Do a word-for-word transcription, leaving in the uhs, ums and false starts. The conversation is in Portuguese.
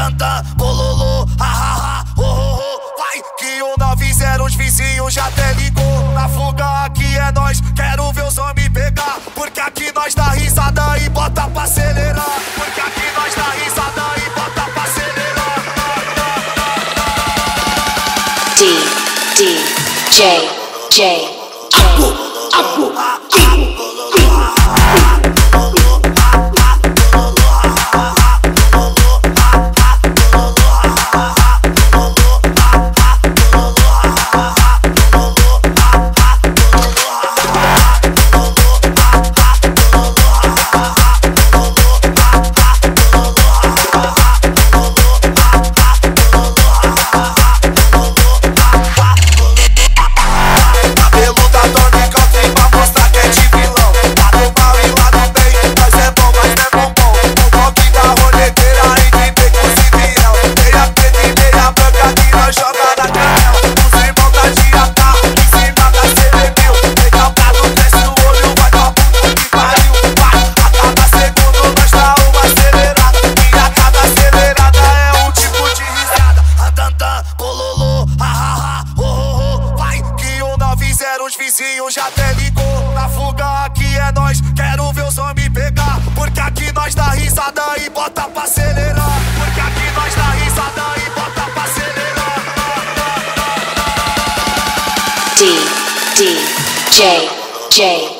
tantã, bololô, ha ha ha, oh oh oh. Vai que o nove zero os vizinhos já até ligou. Na fuga aqui é nós, quero ver os homens pegar. Porque aqui nós dá risada e bota pra acelerar. Porque aqui nós dá risada e bota pra acelerar. D, D, J, J, Apu, apu, apu. Os vizinhos já até ligou. Na fuga aqui é nós, quero ver os homens pegar. Porque aqui nós dá risada e bota pra acelerar. Porque aqui nós dá risada e bota pra acelerar. D, D, J, J.